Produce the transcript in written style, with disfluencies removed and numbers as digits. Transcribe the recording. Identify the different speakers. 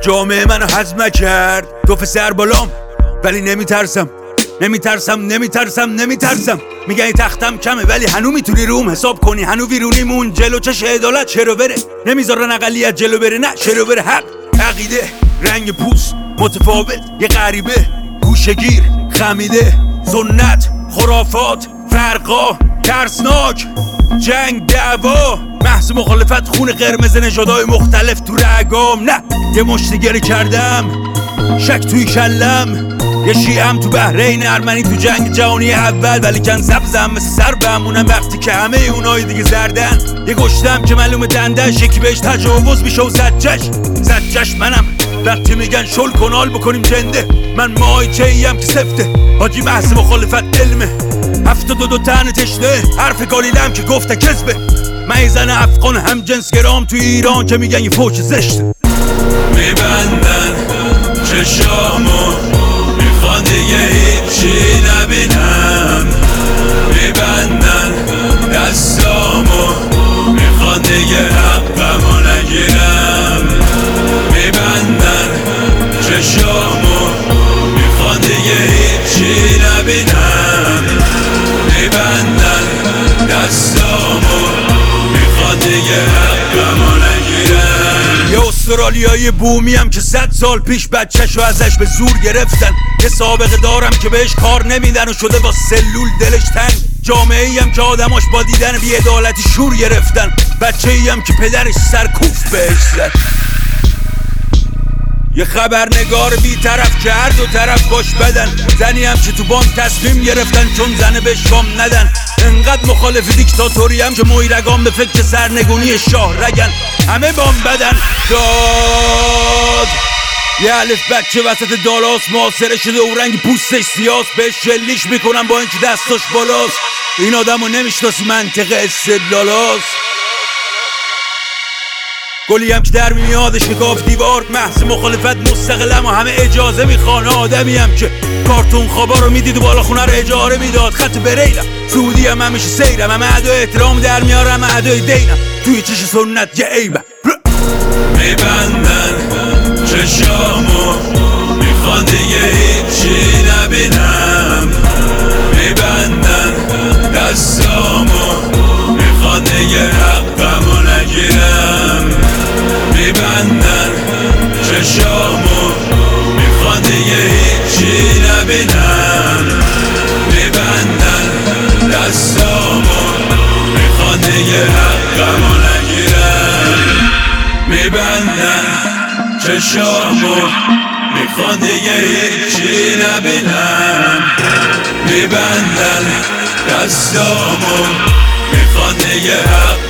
Speaker 1: جامعه منو هضم نکرد. دو سر بالام ولی نمیترسم. میگن این تختم کمه ولی هنو میتونی روم حساب کنی. هنو ویرونیمون جلو چش عدالت چرا بره. نمیذارن اقلیت جلو بره، نه چرا بره. حق، عقیده، رنگ پوست متفاوت، یه غریبه، گوشگیر، خمیده، سنت، خرافات، فرقا، ترسناک، جنگ، دعوا، محض مخالفت، خون قرمز نژادهای مختلف تو رگام. نه یه مشتگری کردم، شک توی کلم، یه شیعم تو بحرین، ارمنی تو جنگ جهانی اول، ولی کن سبزم مثل سر بمونم وقتی که همه اونای دیگه زردن. یه گشتم که معلومه دندش، یکی بهش تجاوز میشه و زجش منم. وقتی میگن شل کنال بکنیم جنده، من مایچه‌ایم که سفته. حاجی محض مخالفت علمه، 72 تن تشنه، حرف گالیلم که گفته کذبه. من زن افغان هم جنس گرام تو ایران که میگن یه فوش زشته.
Speaker 2: میبندن چشامو، میخوان دیگه هیچی نبینم. میبندن دستامو، میخوان دیگه حقمو نگیرم. میبندن چشامو، میخوان دیگه هیچی نبینم. میبندن دستامو، میخوان دیگه حقمو نگیرم.
Speaker 1: یه استرالیایی بومیم که 100 سال پیش بچه‌شو ازش به زور گرفتن. یه سابقه دارم که بهش کار نمیدن و شده با سلول دلش تنگ. جامعه‌ایم که آدماش با دیدن بی‌عدالتی شور گرفتن. بچه‌ایم که پدرش سرکوف بهش زد. یه خبرنگار بی‌طرف که هر دو طرف باش بدن. زنی هم که تو بانک تصمیم گرفتن چون زنه به شام ندن. انقدر مخالف دیکتاتوری هم که مویرگان به فکر سرنگونی شاه رگن. همه بام بدن داد. یه الف بچه وسط دالاس محاصره شده و رنگ پوستش سیاس. بهش شلیش میکنن با اینکه دستاش بالاست. این آدمو نمیشناسی، منطق استدلالاست. گلی هم که در میادش نگاه دیوار، محض مخالفت مستقلم و همه اجازه میخوان. آدمی هم که کارتون خوابا رو میدید و بالا خونه رو اجاره میداد. خط بریلم سعودی هم همیشه سیرم، همه ادای احترام در میارم، همه ادای دینم توی چش سنت یه عیبم.
Speaker 2: میبندن چشامو، میخوان دیگه هیچی نبینم. میبندن دستامو، میخوان دیگه حقمو نگیرم. میبندن چشامو، میخوان دیگه هیچی نبینم. میبندن دستامو، میخوان دیگه حقمو نگیرم. میبندن چشامو، میخوان دیگه هیچی نبینم. میبندن دستامو، میخوان دیگه